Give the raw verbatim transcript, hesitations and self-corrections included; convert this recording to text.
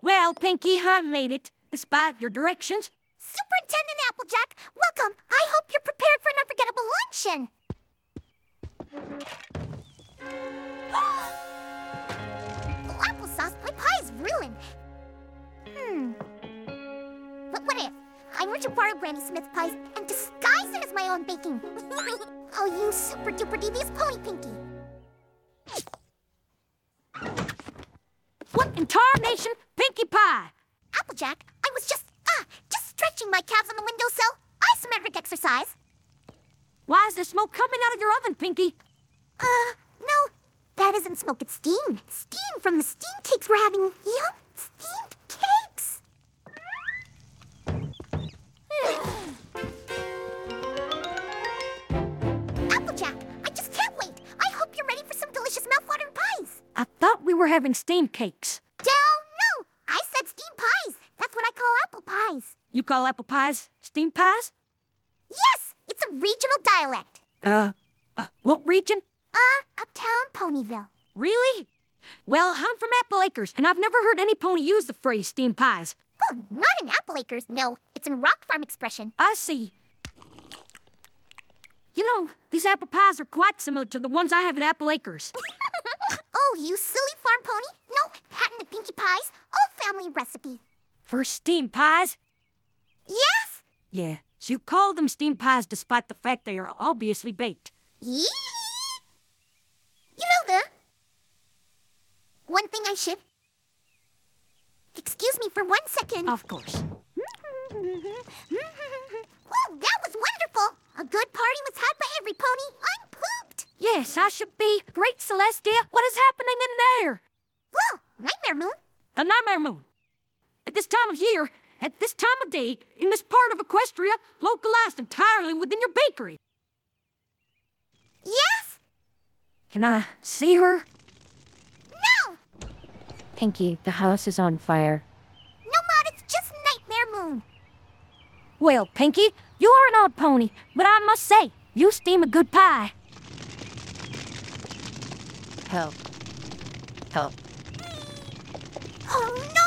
Well, Pinky, I made it, despite your directions. Superintendent Applejack, welcome. I hope you're prepared for an unforgettable luncheon. Oh, applesauce, my pie is ruined. Hmm. But what if I were to borrow Granny Smith's pies and disguise it as my own baking? Oh, you super duper devious pony, Pinky. What in tarnation, Pinkie Pie? Applejack, I was just, ah, just stretching my calves on the windowsill. Isometric exercise. Why is there smoke coming out of your oven, Pinky? Uh, no, that isn't smoke, it's steam. Steam from the steam cakes we're having. Yum, steamed cakes. Applejack, I just can't wait. I hope you're ready for some delicious mouth-watering pies. I thought we were having steam cakes. Del, no, I said steamed pies. That's what I call apple pies. You call apple pies steam pies? Yes, it's a regional dialect. Uh, uh what region? Uh, Uptown Ponyville. Really? Well, I'm from Apple Acres, and I've never heard any pony use the phrase steam pies. Oh, not in Apple Acres, no. It's in Rock Farm expression. I see. You know, these apple pies are quite similar to the ones I have at Apple Acres. Oh, you silly farm pony. No, patented Pinkie Pies. Old family recipe. For steam pies? Yes? Yeah, so you call them steam pies despite the fact they are obviously baked. Yee! You know the... one thing I should... Excuse me for one second. Of course. Well, that was wonderful. A good party was had by every pony. I'm pooped. Yes, I should be. Great Celestia, what is happening in there? Well, Nightmare Moon. The Nightmare Moon. At this time of year, at this time of day, in this part of Equestria, localized entirely within your bakery. Yes? Can I see her? No! Pinky, the house is on fire. No, Maud, it's just Nightmare Moon. Well, Pinky, you are an odd pony, but I must say, you steam a good pie. Help. Help. Oh, no!